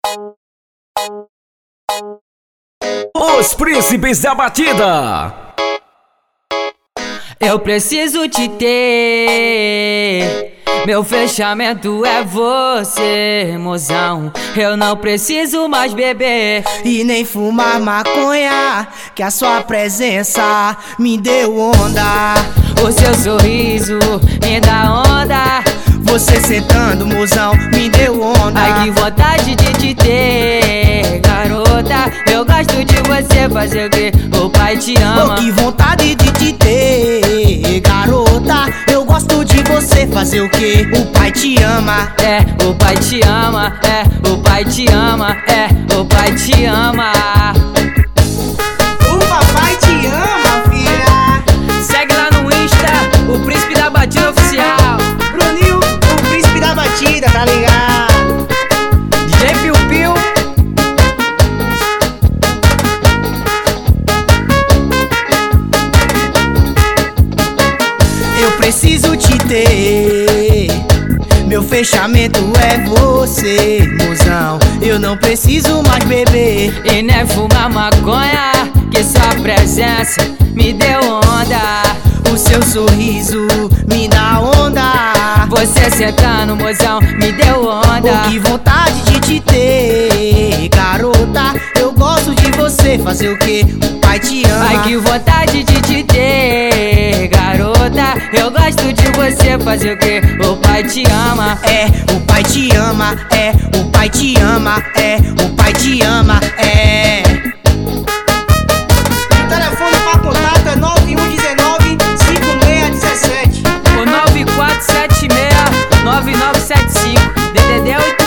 Os príncipes da batida. Eu preciso te ter, meu fechamento é você, mozão. Eu não preciso mais beber e nem fumar maconha, que a sua presença me deu onda. O seu sorriso me dá onda. Você sentando, mozão, me deu onda. Ai, que vontade de te ter, garota. Eu gosto de você, fazer o que o pai te ama. Oh, que vontade de te ter, garota. Eu gosto de você, fazer o que o pai te ama. É, o pai te ama, é, o pai te ama, é, o pai te ama. O papai te ama, filha. Segue lá no Insta, o Príncipe da Batida Oficial. Bruninho, o príncipe da batida, tá ligado? DJ Piu Piu. Eu preciso te ter, meu fechamento é você, mozão. Eu não preciso mais beber E nem fumar maconha, que sua presença me deu onda. o seu sorriso me dá onda. Você sentando, mozão, me deu onda. Oh, que vontade de te ter, garota. Eu gosto de você, fazer o que o pai te ama. Ai, que vontade de te ter, garota. Eu gosto de você, fazer o que o pai te ama. É, o pai te ama, é, o pai te ama, é, o pai te ama, é. O telefone pra contato é 9119-5617. O 9476-9975 DDD 8